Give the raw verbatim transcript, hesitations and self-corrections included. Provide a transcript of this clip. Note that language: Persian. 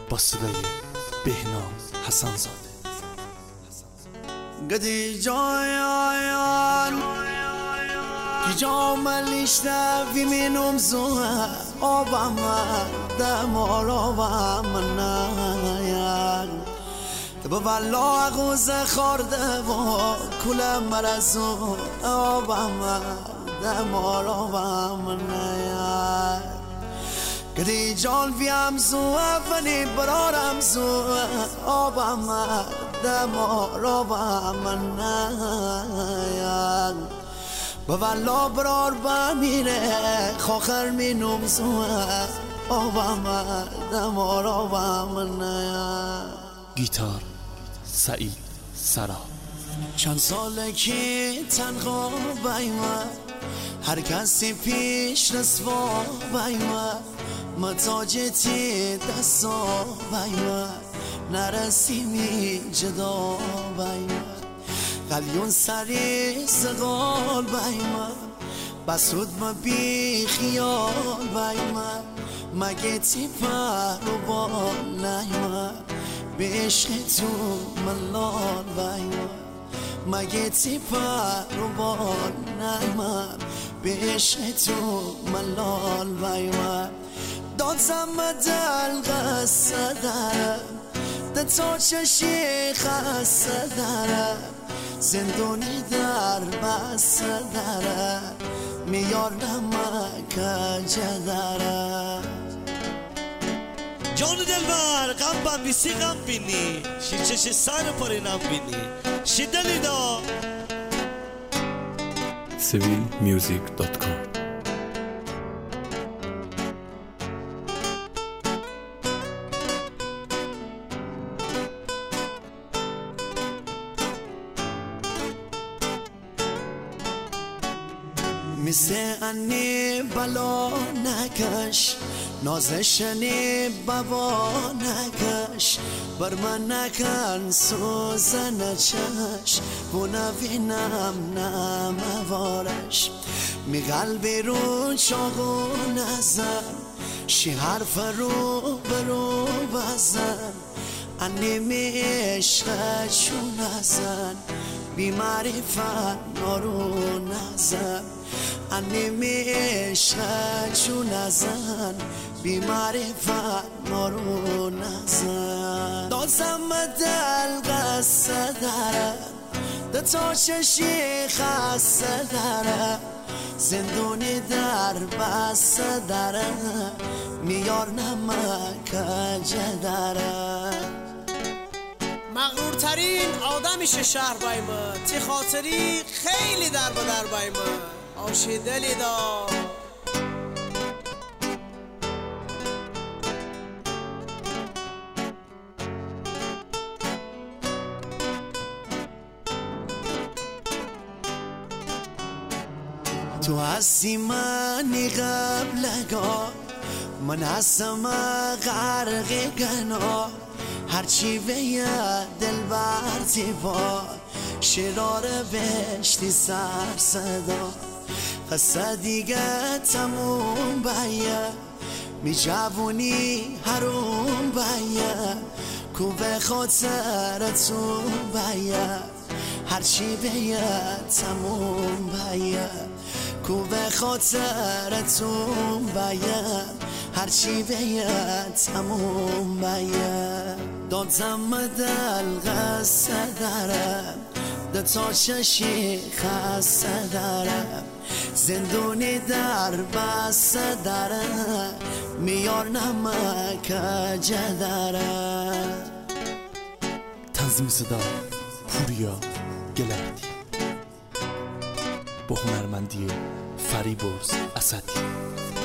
با صدای بهنام حسن زاده. قدی جایان جام لیشتوی منم زوه آبم دمار آبم نیان با والا غوز خورده و کل مرزو آبم دمار آبم نیان قدی جان ویم زوه ولی برارم زوه آبم دمار آبم نیان با والا برار بمیره خوخر مینم زوه آبم دمار آبم نیان. گیتار سعید سرا. چند ساله که تنها بایمه هر کسی پیش رسوا بایمه متاجتی دستا بایمه نرسیمی جدا بایمه قلیون سری زغال بایمه بسود ما بی خیال بایمه مگه تی پر و بال نیمه به عشق تو ملال بایمه مگه تی پر و بال نیمه به عشق تو ملال بایمه دادم دل قصه دارم ده تا چشی خسته دارم زندونی در بسته دارم میار نمک دارم. جان دلبر غم بم بیسی غم بینی شی چش سر پرینم بینی شی دلیدا سیویل میوزیک دات کام. مثل انی بلا نکش نازشنی بابا نکش بر من نکن سوزن چش و نبینم نموارش می قلبی رو چاقو نزن شی حرف رو برو بزن انی می عشق چون نزن بی معرفت نارو نزن انی می عشق چون نزن بی معرفت نارو نزن دازم دل قصه دارم ده تا چشی خسته دارم زندونی در بسته دارم میار نمک دارم. مغرورترین آدم میشه شهر بایمه تی خاطری خیلی در با در بایمه آشی دلی دا تو هستی منی قبلگاه من هستم غرق گناه هرچی به دل برتی با شرار بشتی سر صدا قصه دیگه تموم بیه می جوونی حروم بیه کو به خاطرتون بیه هرچی به تموم بیه کو به خاطرتون بیه هرچی به تموم بیه دادم دل قصه دارم ده تا چشی خسته دارم زندونی در بسته دارم میار نمک دارم. تنظیم صدا پوریا گلردی با هنرمندی فریبرز اسدی.